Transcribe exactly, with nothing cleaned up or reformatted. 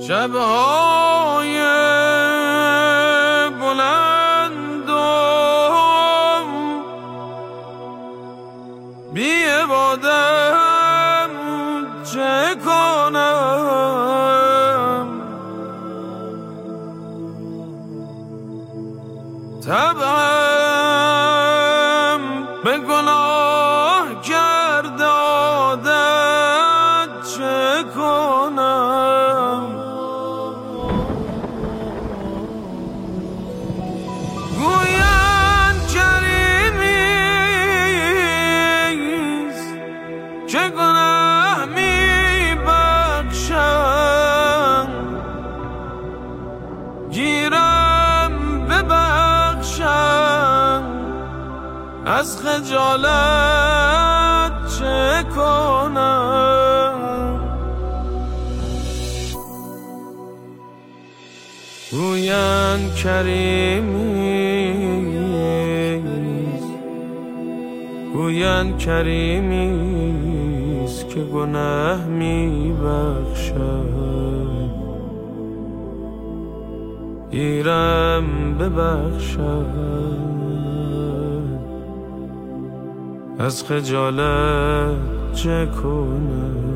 شب‌های بلندم بی عبادم چه کنم؟ طبعم به گناه کرده عادت چه کنم؟ گویند کریمیست که گناه می بخشم، گیرم ببخشم از خجالت چه کنم؟ گویند کریمیست گویند کریمیست که گناه می بخشد، گیرم ببخشد از خجالت چه کنم؟